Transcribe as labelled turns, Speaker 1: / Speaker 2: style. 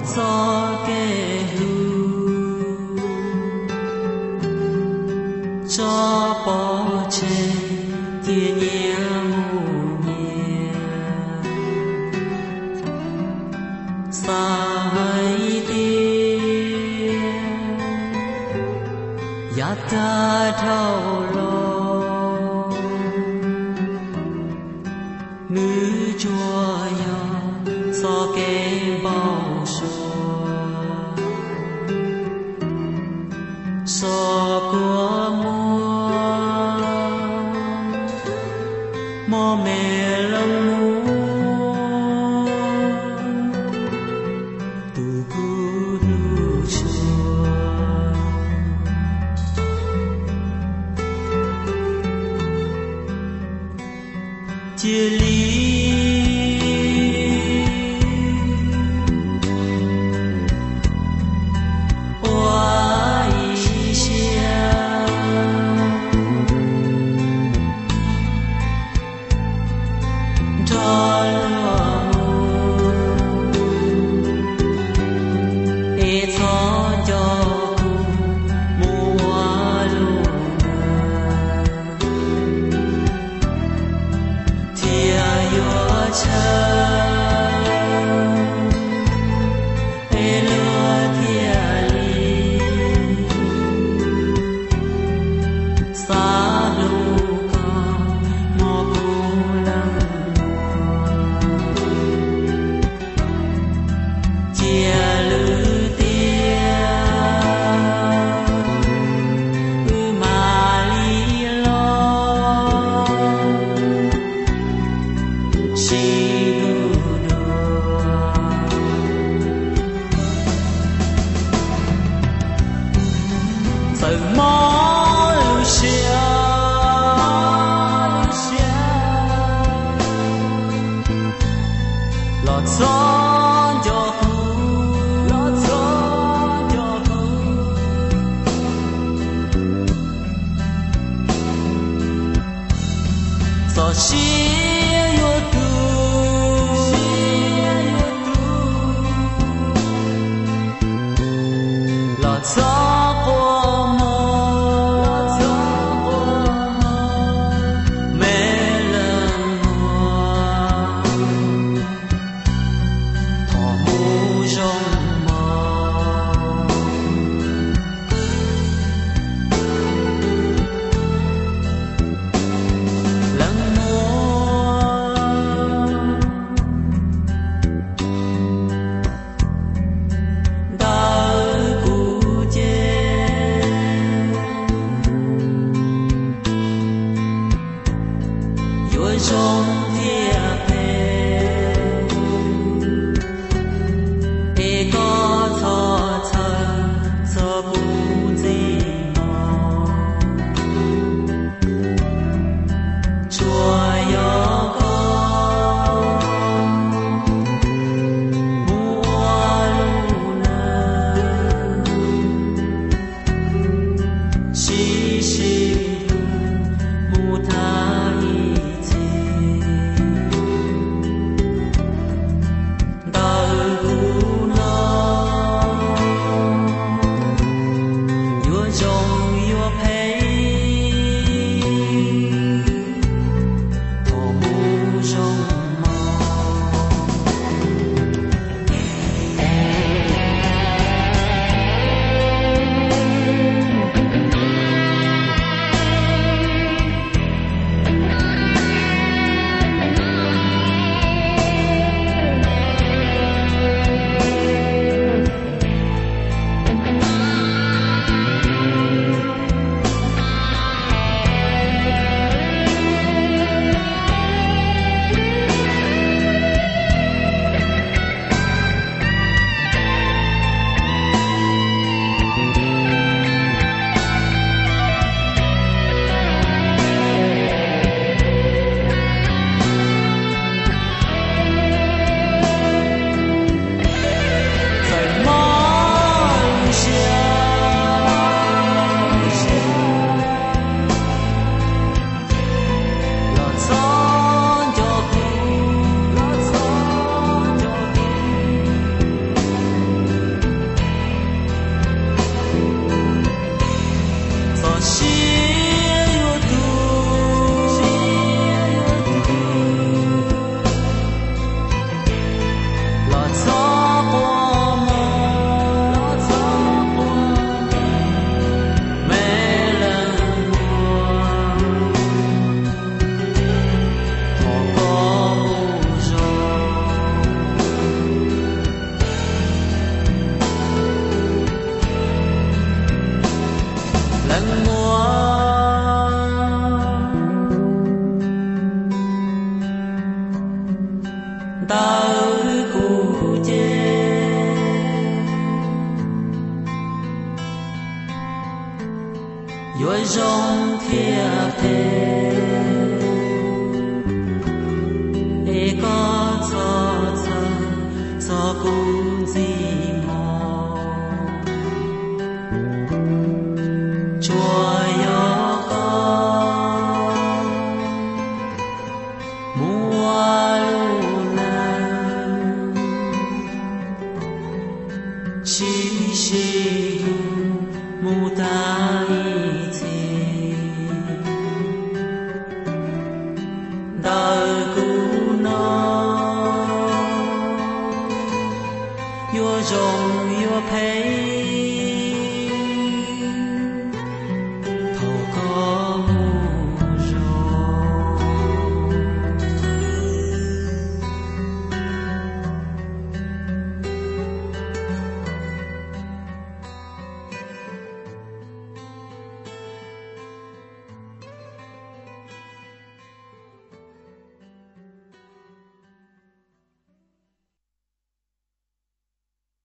Speaker 1: gió kề hưu cho bỏ chê tia nhẹ mù nhẹ sai tia ya ta thâu lo nữ chúa ya so kê bao so của mùa mẹ lâm tu cu du chùa chia ly từ mó Lucia lọt gió cho gió chia yo tu lọt gió trong thiên e có thọ thân cho bu gì mò chùa yo có mua luna xí xí mu tha tao cụ chê yo rong thiệp thế e có cho cho cũng gì mò chùa yo có mua luna chi chi mu ta đời cũ nó yo